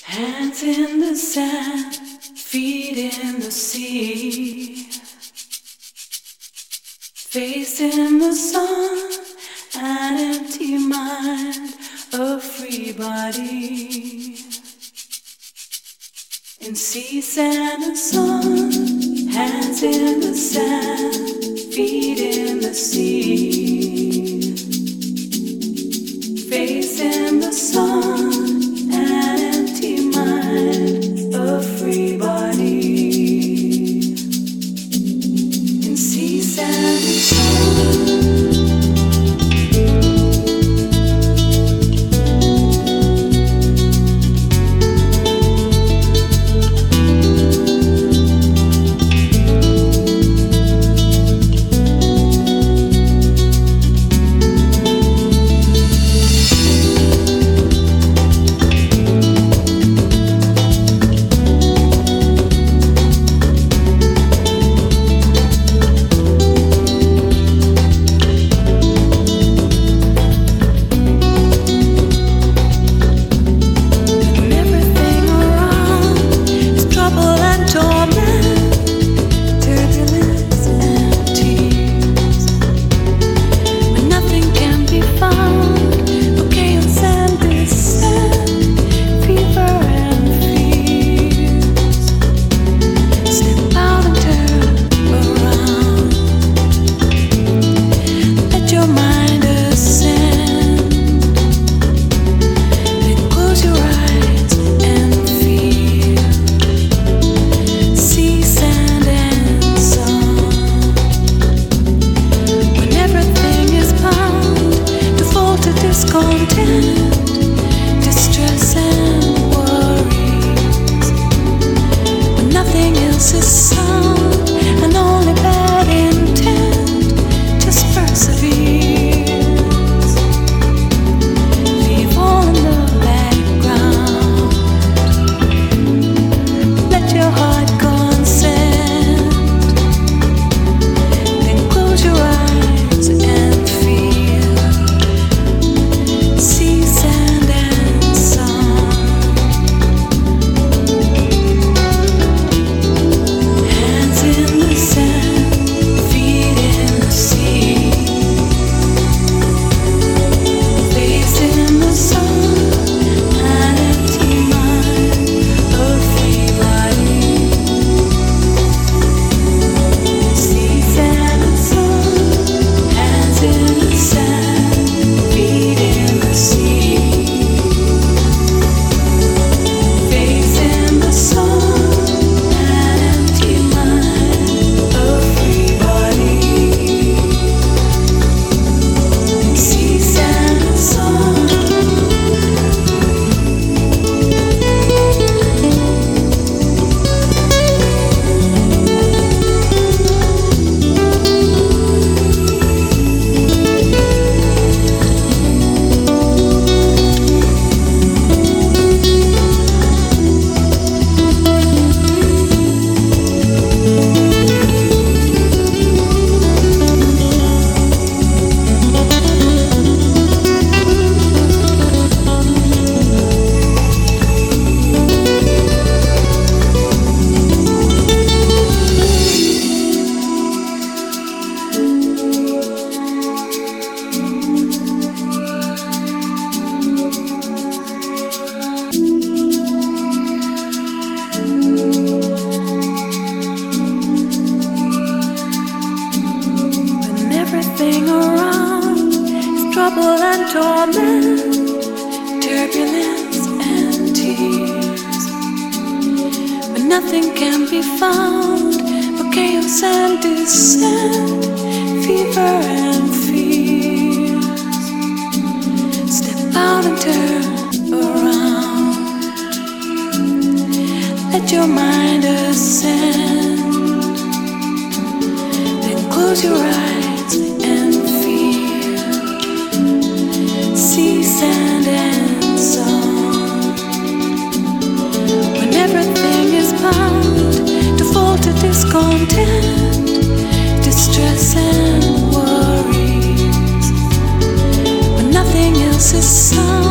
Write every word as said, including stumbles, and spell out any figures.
Hands in the sand, feet in the sea, face in the sun, an empty mind, a free body. In sea, sand and sun, hands in the sand, feet in the sea, face in the sun, an empty mind, a free body. In sea, sand and sun. Nothing can be found but chaos and dissent, fever and fears. Step out and turn around. Let your mind ascend. Then close your eyes and feel. Sea, sand and sun. When everything is bound to fall to discontent, distress and worries, when nothing else is sound.